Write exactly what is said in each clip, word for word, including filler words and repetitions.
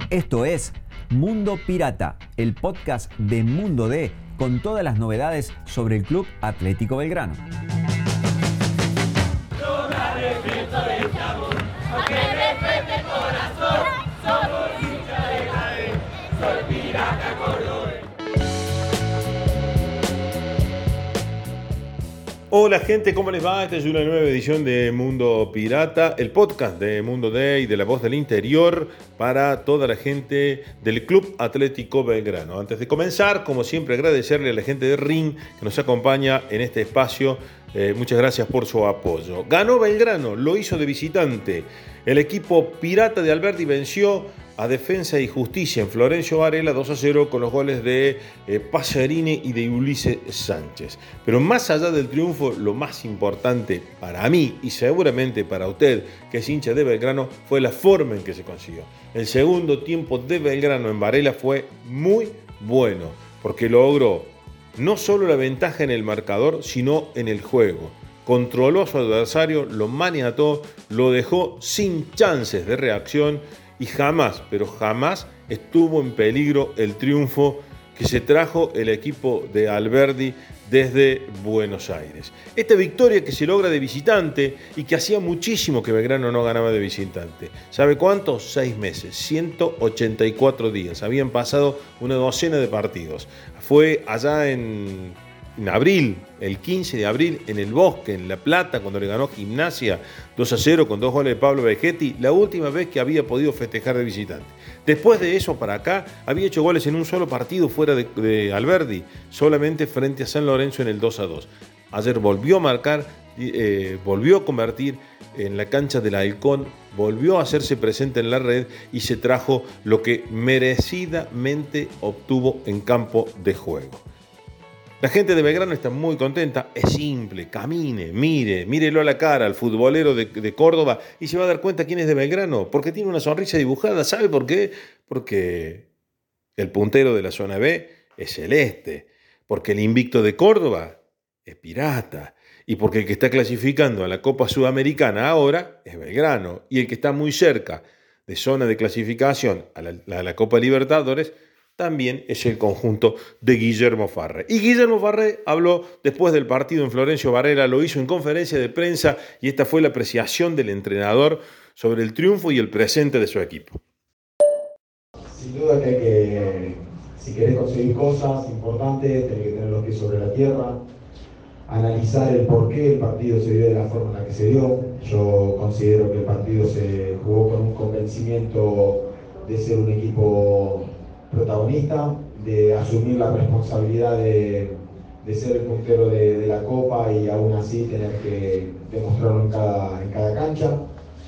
Esto es Mundo Pirata, el podcast de Mundo D con todas las novedades sobre el Club Atlético Belgrano. Hola gente, ¿cómo les va? Esta es una nueva edición de Mundo Pirata, el podcast de Mundo D y de La Voz del Interior para toda la gente del Club Atlético Belgrano. Antes de comenzar, como siempre, agradecerle a la gente de R I N que nos acompaña en este espacio. Eh, muchas gracias por su apoyo. Ganó Belgrano, lo hizo de visitante. El equipo pirata de Alberdi venció a Defensa y Justicia en Florencio Varela dos a cero con los goles de eh, Pasarini y de Ulises Sánchez. Pero más allá del triunfo, lo más importante para mí y seguramente para usted, que es hincha de Belgrano, fue la forma en que se consiguió. El segundo tiempo de Belgrano en Varela fue muy bueno, porque logró no solo la ventaja en el marcador, sino en el juego. Controló a su adversario, lo maniató, lo dejó sin chances de reacción y jamás, pero jamás estuvo en peligro el triunfo que se trajo el equipo de Alberdi desde Buenos Aires. Esta victoria que se logra de visitante y que hacía muchísimo que Belgrano no ganaba de visitante. ¿Sabe cuánto? Seis meses, ciento ochenta y cuatro días. Habían pasado una docena de partidos. Fue allá en... en abril, el quince de abril, en el Bosque, en La Plata, cuando le ganó Gimnasia dos a cero con dos goles de Pablo Vegetti, la última vez que había podido festejar de visitante. Después de eso para acá, había hecho goles en un solo partido fuera de, de Alberdi, solamente frente a San Lorenzo en el dos a dos. Ayer volvió a marcar, eh, volvió a convertir en la cancha del Halcón, volvió a hacerse presente en la red y se trajo lo que merecidamente obtuvo en campo de juego. La gente de Belgrano está muy contenta, es simple, camine, mire, mírelo a la cara al futbolero de, de Córdoba y se va a dar cuenta quién es de Belgrano, porque tiene una sonrisa dibujada. ¿Sabe por qué? Porque el puntero de la zona B es celeste, porque el invicto de Córdoba es pirata y porque el que está clasificando a la Copa Sudamericana ahora es Belgrano y el que está muy cerca de zona de clasificación a la, a la Copa Libertadores también es el conjunto de Guillermo Farré. Y Guillermo Farré habló después del partido en Florencio Varela, lo hizo en conferencia de prensa y esta fue la apreciación del entrenador sobre el triunfo y el presente de su equipo. Sin duda que hay que, si querés conseguir cosas importantes, tenés que tener los pies sobre la tierra, analizar el por qué el partido se dio de la forma en la que se dio. Yo considero que el partido se jugó con un convencimiento de ser un equipo protagonista, de asumir la responsabilidad de, de ser el puntero de, de la Copa y aún así tener que demostrarlo en cada, en cada cancha.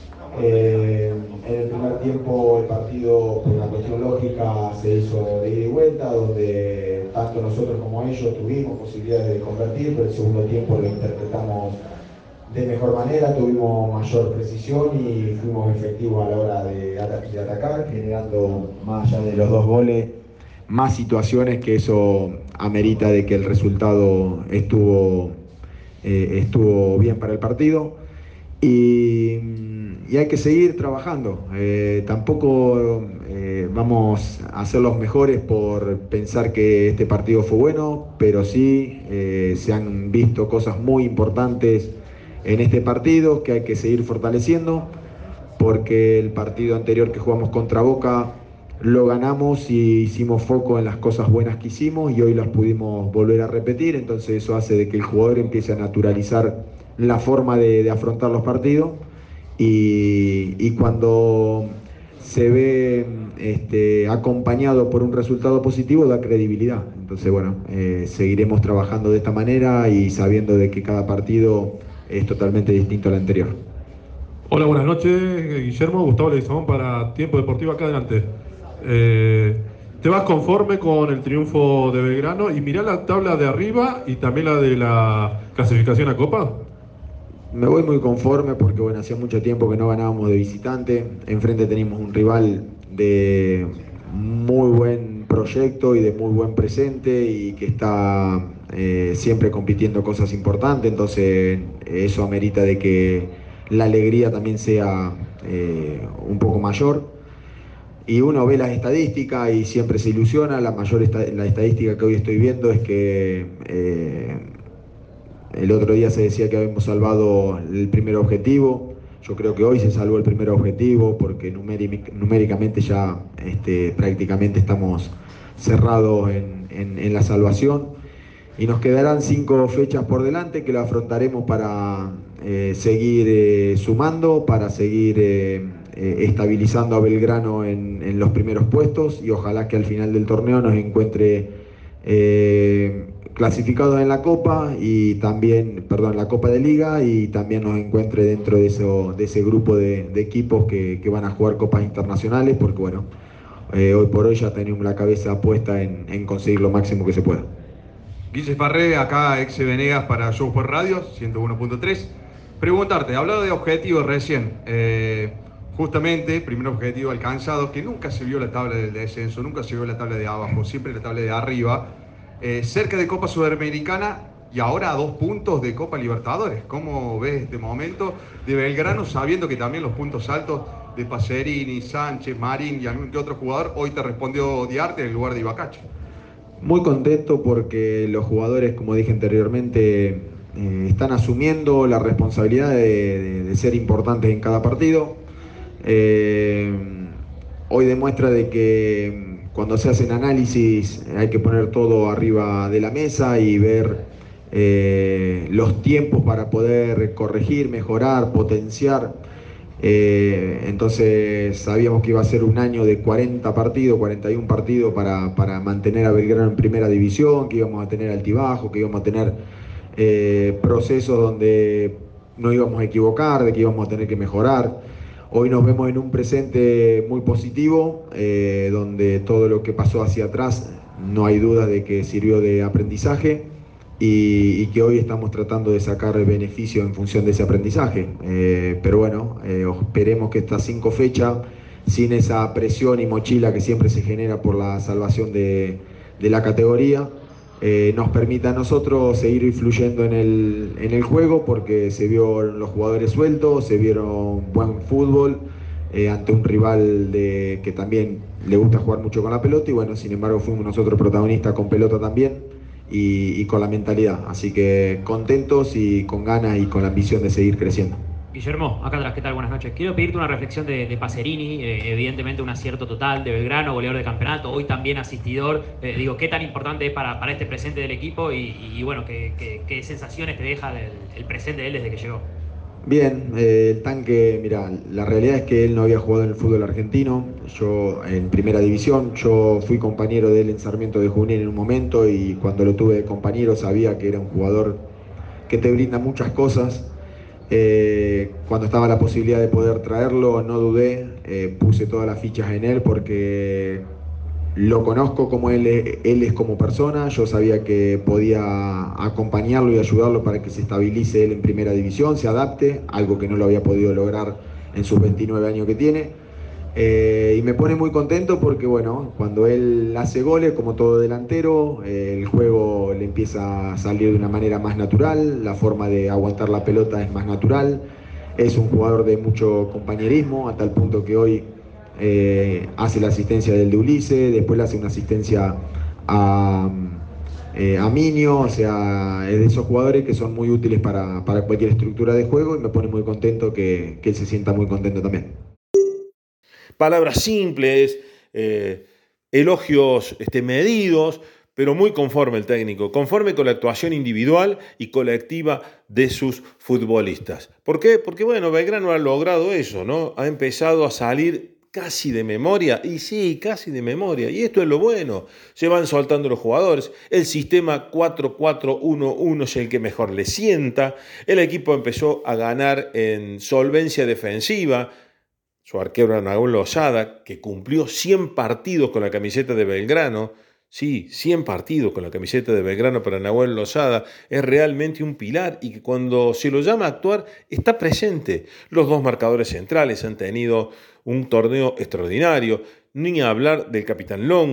Eh, en el primer tiempo el partido, por una cuestión lógica, se hizo de ida y vuelta, donde tanto nosotros como ellos tuvimos posibilidades de convertir, pero el segundo tiempo lo interpretamos de mejor manera, tuvimos mayor precisión y fuimos efectivos a la hora de, de atacar, generando más allá de los dos goles, más situaciones, que eso amerita de que el resultado estuvo, eh, estuvo bien para el partido. Y, y hay que seguir trabajando. Eh, tampoco eh, vamos a ser los mejores por pensar que este partido fue bueno, pero sí eh, se han visto cosas muy importantes en este partido que hay que seguir fortaleciendo, porque el partido anterior que jugamos contra Boca lo ganamos y hicimos foco en las cosas buenas que hicimos y hoy las pudimos volver a repetir. Entonces eso hace de que el jugador empiece a naturalizar la forma de, de afrontar los partidos y, y cuando se ve este, acompañado por un resultado positivo da credibilidad. Entonces bueno, eh, seguiremos trabajando de esta manera y sabiendo de que cada partido es totalmente distinto al anterior. Hola, buenas noches, Guillermo. Gustavo Leguizamón para Tiempo Deportivo, acá adelante. Eh, ¿Te vas conforme con el triunfo de Belgrano? Y mirá la tabla de arriba y también la de la clasificación a Copa. Me voy muy conforme porque bueno, hacía mucho tiempo que no ganábamos de visitante. Enfrente teníamos un rival de muy buen proyecto y de muy buen presente y que está eh, siempre compitiendo cosas importantes. Entonces eso amerita de que la alegría también sea eh, un poco mayor. y uno ve las estadísticas y siempre se ilusiona. La mayor esta, la estadística que hoy estoy viendo es que eh, el otro día se decía que habíamos salvado el primer objetivo. Yo creo que hoy se salvó el primer objetivo porque numéric, numéricamente ya este, prácticamente estamos cerrados en, en, en la salvación. Y nos quedarán cinco fechas por delante que lo afrontaremos para eh, seguir eh, sumando, para seguir eh, eh, estabilizando a Belgrano en, en los primeros puestos y ojalá que al final del torneo nos encuentre eh, clasificados en la Copa y también, perdón, la Copa de Liga y también nos encuentre dentro de, eso, de ese grupo de, de equipos que, que van a jugar copas internacionales porque bueno, eh, hoy por hoy ya tenemos la cabeza puesta en, en conseguir lo máximo que se pueda. Guille Farré, acá ex Venegas para Show por Radio, ciento uno punto tres. Preguntarte, hablado de objetivos recién, eh, justamente, primer objetivo alcanzado, que nunca se vio la tabla del descenso, nunca se vio la tabla de abajo, siempre la tabla de arriba, eh, cerca de Copa Sudamericana y ahora a dos puntos de Copa Libertadores. ¿Cómo ves este momento de Belgrano, sabiendo que también los puntos altos de Pacerini, Sánchez, Marín y algún que otro jugador hoy te respondió Diarte en lugar de Ibacache? Muy contento porque los jugadores, como dije anteriormente, eh, están asumiendo la responsabilidad de, de, de ser importantes en cada partido. Eh, hoy demuestra de que cuando se hacen análisis hay que poner todo arriba de la mesa y ver eh, los tiempos para poder corregir, mejorar, potenciar. Eh, entonces sabíamos que iba a ser un año de cuarenta partidos, cuarenta y uno partidos para, para mantener a Belgrano en primera división, que íbamos a tener altibajos, que íbamos a tener eh, procesos donde no íbamos a equivocar, de que íbamos a tener que mejorar. Hoy nos vemos en un presente muy positivo, eh, donde todo lo que pasó hacia atrás no hay duda de que sirvió de aprendizaje. Y, y que hoy estamos tratando de sacar el beneficio en función de ese aprendizaje. Eh, pero bueno, eh, esperemos que estas cinco fechas, sin esa presión y mochila que siempre se genera por la salvación de, de la categoría, eh, nos permita a nosotros seguir influyendo en el, en el juego, porque se vio los jugadores sueltos, se vieron buen fútbol eh, ante un rival de, que también le gusta jugar mucho con la pelota, y bueno, sin embargo fuimos nosotros protagonistas con pelota también. Y, y con la mentalidad, así que contentos y con ganas y con la ambición de seguir creciendo. Guillermo, acá atrás, ¿qué tal? Buenas noches. Quiero pedirte una reflexión de, de Pacerini, eh, evidentemente un acierto total de Belgrano, goleador de campeonato, hoy también asistidor. Eh, digo, ¿qué tan importante es para, para este presente del equipo y, y bueno, ¿qué, qué, qué sensaciones te deja del, el presente de él desde que llegó? Bien, eh, el tanque, mira, la realidad es que él no había jugado en el fútbol argentino, yo en primera división, yo fui compañero de él en Sarmiento de Junín en un momento y cuando lo tuve de compañero sabía que era un jugador que te brinda muchas cosas. Eh, cuando estaba la posibilidad de poder traerlo, no dudé, eh, puse todas las fichas en él porque lo conozco como él es, él es como persona. Yo sabía que podía acompañarlo y ayudarlo para que se estabilice él en primera división, se adapte, algo que no lo había podido lograr en sus veintinueve años que tiene. Eh, y me pone muy contento porque bueno, cuando él hace goles, como todo delantero, eh, el juego le empieza a salir de una manera más natural, la forma de aguantar la pelota es más natural, es un jugador de mucho compañerismo, a tal punto que hoy Eh, hace la asistencia del de Ulises, después le hace una asistencia a, eh, a Minio, o sea, es de esos jugadores que son muy útiles para, para cualquier estructura de juego y me pone muy contento que, que él se sienta muy contento también. Palabras simples, eh, elogios este, medidos, pero muy conforme el técnico, conforme con la actuación individual y colectiva de sus futbolistas. ¿Por qué? Porque bueno, Belgrano ha logrado eso, ¿no? Ha empezado a salir casi de memoria, y sí, casi de memoria, y esto es lo bueno, se van soltando los jugadores, el sistema cuatro cuatro uno uno es el que mejor le sienta, el equipo empezó a ganar en solvencia defensiva, su arquero era Nahuel Lozada, que cumplió cien partidos con la camiseta de Belgrano, sí, cien partidos con la camiseta de Belgrano para Nahuel Lozada, es realmente un pilar y que cuando se lo llama a actuar está presente. Los dos marcadores centrales han tenido un torneo extraordinario, ni hablar del capitán Longo,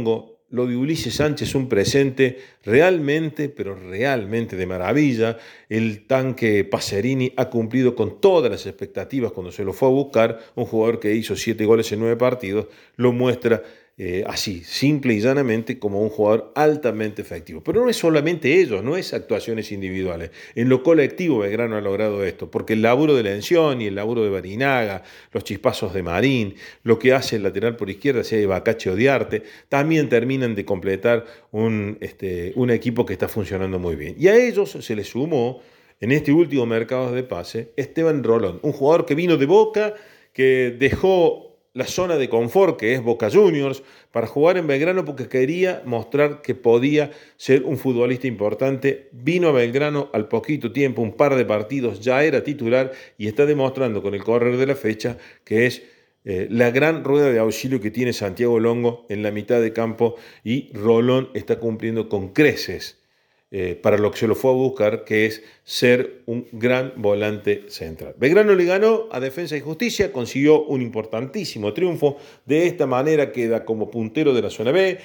lo de Ulises Sánchez un presente realmente, pero realmente de maravilla. El tanque Pacerini ha cumplido con todas las expectativas cuando se lo fue a buscar. Un jugador que hizo siete goles en nueve partidos lo muestra eh, así, simple y llanamente, como un jugador altamente efectivo. Pero no es solamente ellos, no es actuaciones individuales. En lo colectivo Belgrano ha logrado esto, porque el laburo de Lencioni, el laburo de Barinaga, los chispazos de Marín, lo que hace el lateral por izquierda, sea de Bacache o Diarte, también terminan de completar un, este, un equipo que está funcionando muy bien. Y a ellos se les sumó, en este último mercado de pase, Esteban Rolón, un jugador que vino de Boca, que dejó la zona de confort que es Boca Juniors para jugar en Belgrano porque quería mostrar que podía ser un futbolista importante. Vino a Belgrano al poquito tiempo, un par de partidos, ya era titular y está demostrando con el correr de la fecha que es eh, la gran rueda de auxilio que tiene Santiago Longo en la mitad de campo, y Rolón está cumpliendo con creces Eh, para lo que se lo fue a buscar, que es ser un gran volante central. Belgrano le ganó a Defensa y Justicia, consiguió un importantísimo triunfo. De esta manera queda como puntero de la zona B,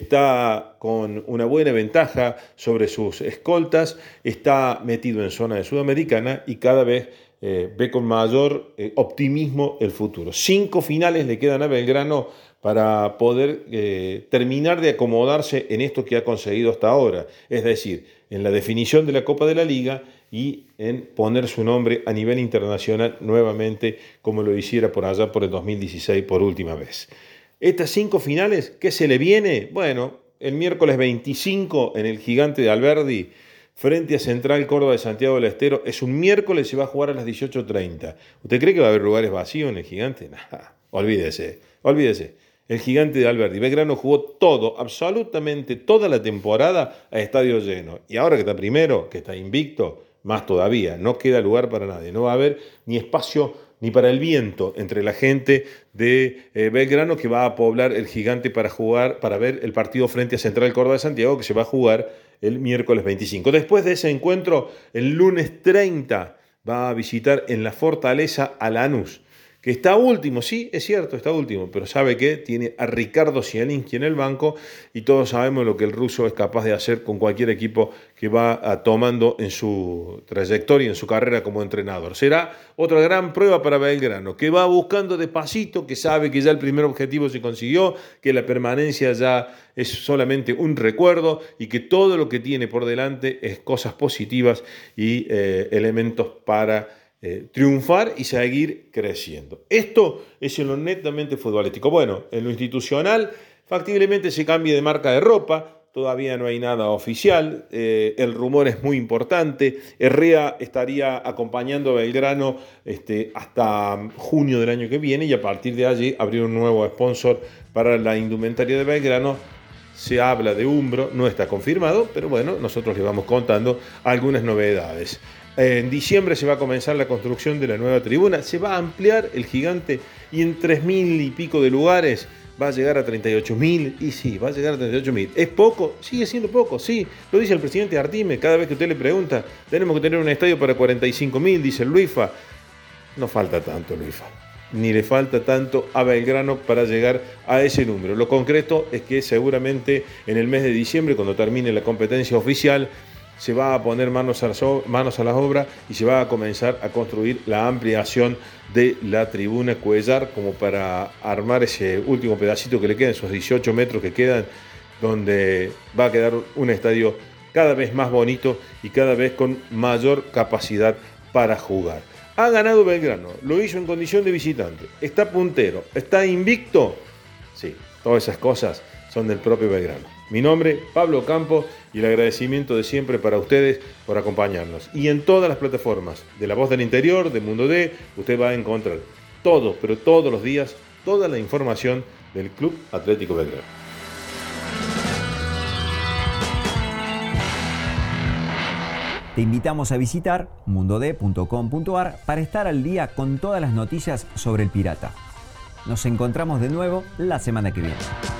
está con una buena ventaja sobre sus escoltas, está metido en zona de Sudamericana y cada vez eh, ve con mayor eh, optimismo el futuro. Cinco finales le quedan a Belgrano para poder eh, terminar de acomodarse en esto que ha conseguido hasta ahora, es decir, en la definición de la Copa de la Liga y en poner su nombre a nivel internacional nuevamente, como lo hiciera por allá por el dos mil dieciséis por última vez. Estas cinco finales, ¿qué se le viene? Bueno, el miércoles veinticinco en el Gigante de Alberdi, frente a Central Córdoba de Santiago del Estero, es un miércoles, se va a jugar a las dieciocho treinta. ¿Usted cree que va a haber lugares vacíos en el Gigante? Nah, olvídese, olvídese. El Gigante de Alberdi. Belgrano jugó todo, absolutamente toda la temporada a estadio lleno. Y ahora que está primero, que está invicto, más todavía. No queda lugar para nadie. No va a haber ni espacio ni para el viento entre la gente de eh, Belgrano que va a poblar el Gigante para jugar, para ver el partido frente a Central Córdoba de Santiago, que se va a jugar el miércoles veinticinco. Después de ese encuentro, el lunes treinta va a visitar en la Fortaleza a Lanús, que está último, sí, es cierto, está último, pero ¿sabe qué? Tiene a Ricardo Zielinski en el banco y todos sabemos lo que el ruso es capaz de hacer con cualquier equipo que va a, tomando en su trayectoria, en su carrera como entrenador. Será otra gran prueba para Belgrano, que va buscando despacito, que sabe que ya el primer objetivo se consiguió, que la permanencia ya es solamente un recuerdo y que todo lo que tiene por delante es cosas positivas y eh, elementos para Eh, triunfar y seguir creciendo. Esto es en lo netamente futbolístico. Bueno, en lo institucional, factiblemente se cambie de marca de ropa, todavía no hay nada oficial, eh, el rumor es muy importante. Herrera estaría acompañando a Belgrano este, hasta junio del año que viene y a partir de allí abrir un nuevo sponsor para la indumentaria de Belgrano. Se habla de Umbro, no está confirmado, pero bueno, nosotros les vamos contando algunas novedades. En diciembre se va a comenzar la construcción de la nueva tribuna, se va a ampliar el Gigante y en tres mil y pico de lugares va a llegar a treinta y ocho mil, y sí, va a llegar a treinta y ocho mil. ¿Es poco? Sigue siendo poco, sí. Lo dice el presidente Artime, cada vez que usted le pregunta, tenemos que tener un estadio para cuarenta y cinco mil, dice el Luifa. No falta tanto, Luifa, ni le falta tanto a Belgrano para llegar a ese número. Lo concreto es que seguramente en el mes de diciembre, cuando termine la competencia oficial, se va a poner manos a, so- manos a la obra y se va a comenzar a construir la ampliación de la tribuna Cuellar, como para armar ese último pedacito que le queda, esos dieciocho metros que quedan, donde va a quedar un estadio cada vez más bonito y cada vez con mayor capacidad para jugar. Ha ganado Belgrano, lo hizo en condición de visitante, está puntero, está invicto. Sí, todas esas cosas son del propio Belgrano. Mi nombre, Pablo Campos, y el agradecimiento de siempre para ustedes por acompañarnos. Y en todas las plataformas de La Voz del Interior, de Mundo D, usted va a encontrar todo, pero todos los días, toda la información del Club Atlético Belgrano. Te invitamos a visitar mundo d punto com punto a r para estar al día con todas las noticias sobre el Pirata. Nos encontramos de nuevo la semana que viene.